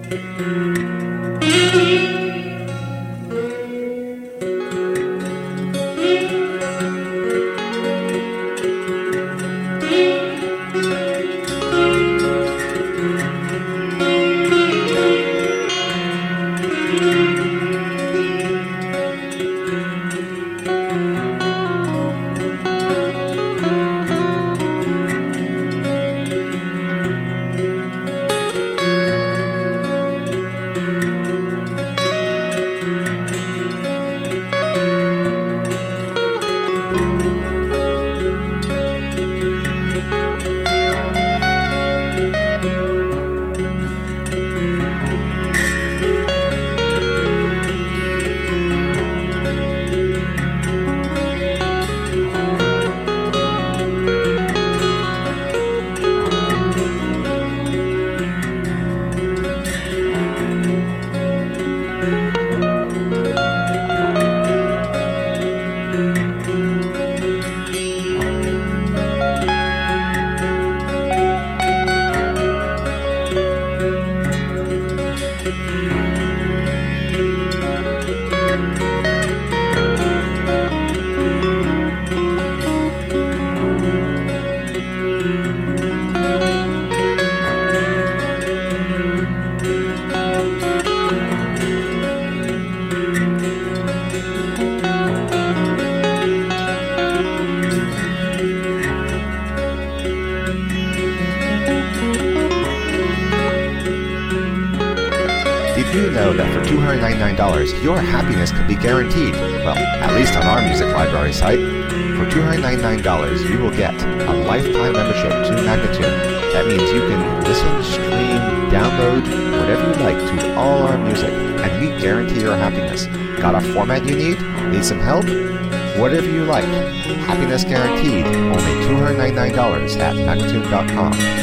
Did you know that for $299, your happiness can be guaranteed? Well, at least on our music library site. For $299, you will get a lifetime membership to Magnatune. That means you can listen, stream, download, whatever you like to all our music, and we guarantee your happiness. Got a format you need? Need some help? Whatever you like. Happiness guaranteed. Only $299 at Magnatune.com.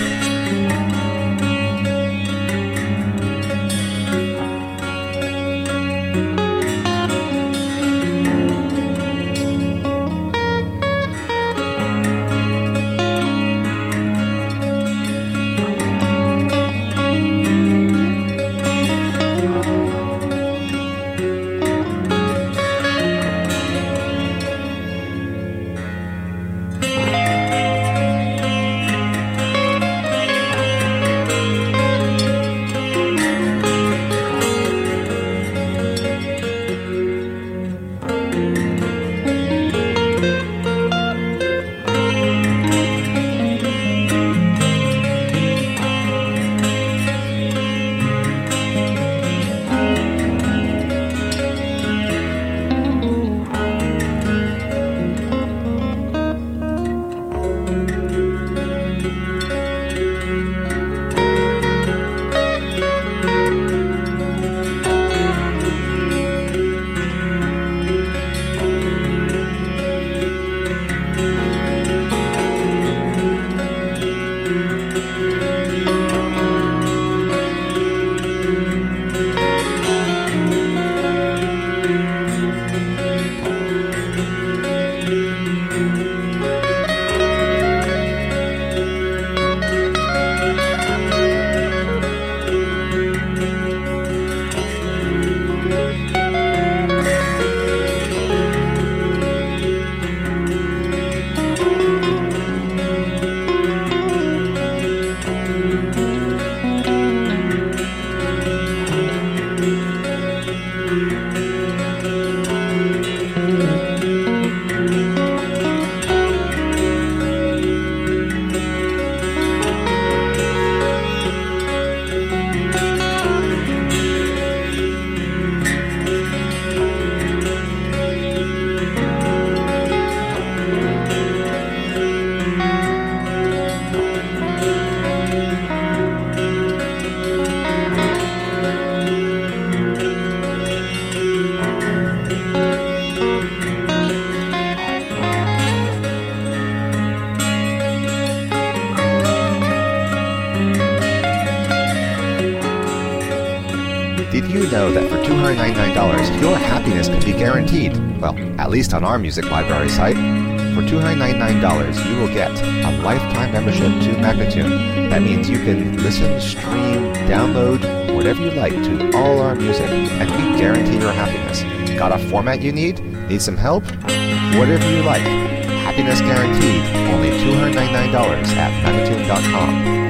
Did you know that for $299, your happiness can be guaranteed? Well, at least on our music library site. For $299, you will get a lifetime membership to Magnatune. That means you can listen, stream, download, whatever you like to all our music, and we guarantee your happiness. Got a format you need? Need some help? Whatever you like. Happiness guaranteed. Only $299 at Magnatune.com.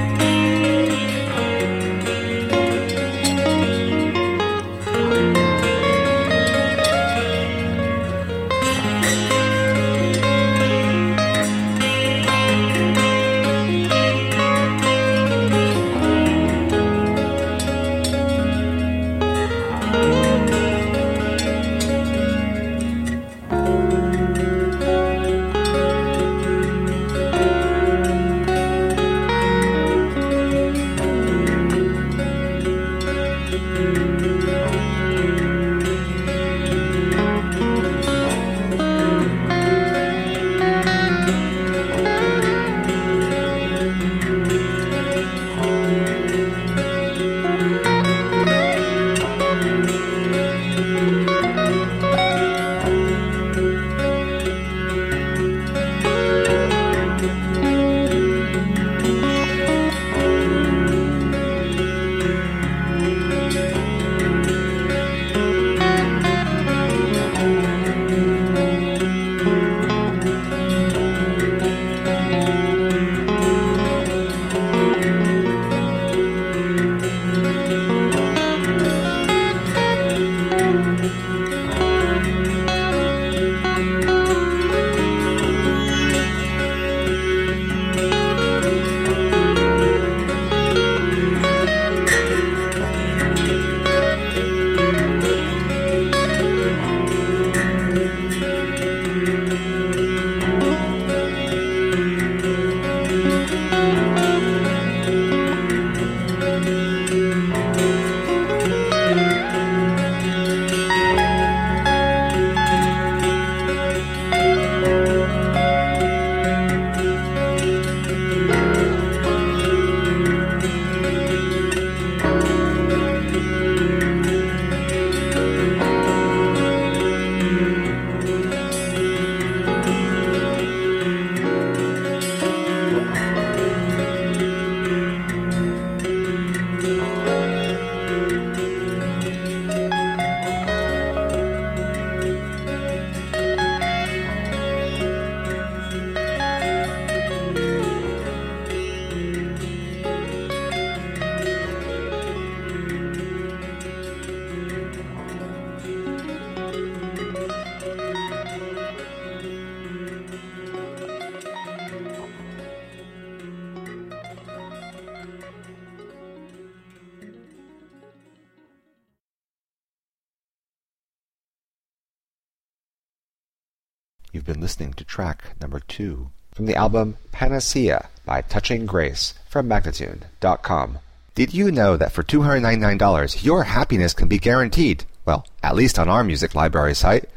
You've been listening to track number 2 from the album Panacea by Touching Grace from Magnatune.com. Did you know that for $299 your happiness can be guaranteed? Well, at least on our music library site.